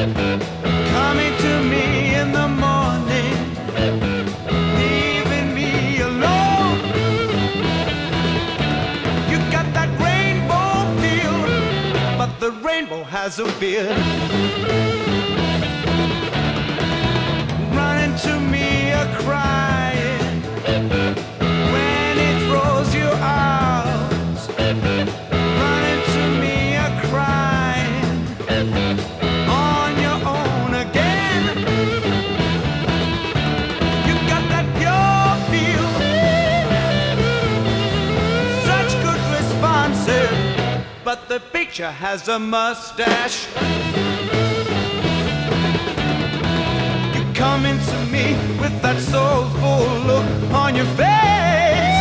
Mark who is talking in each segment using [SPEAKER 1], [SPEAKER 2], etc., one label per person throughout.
[SPEAKER 1] coming to me in the morning, leaving me alone. You got that rainbow feel, but the rainbow has a beard. Running to me a crying when it throws you out. Running to me a crying on your own again. You got that pure feel, such good responses, but the picture has a mustache. Coming to me with that soulful look on your face.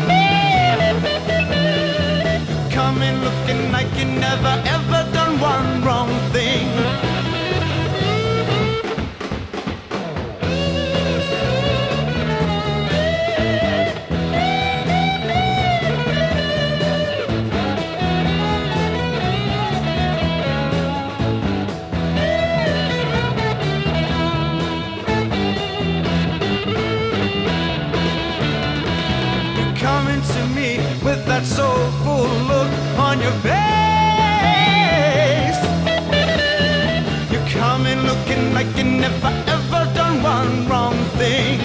[SPEAKER 1] Coming looking like you never ever done one wrong thing. Coming to me with that soulful look on your face. You're coming looking like you never ever done one wrong thing.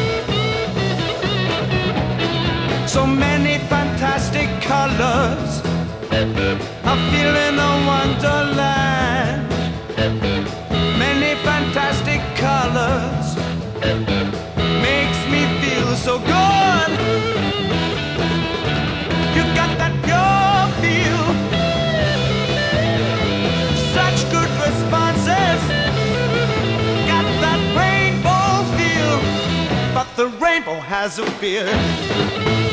[SPEAKER 1] So many fantastic colors, I feel in a wonderland. Many fantastic colors makes me feel so good. You got that pure feel, such good responses. Got that rainbow feel, but the rainbow has a beard.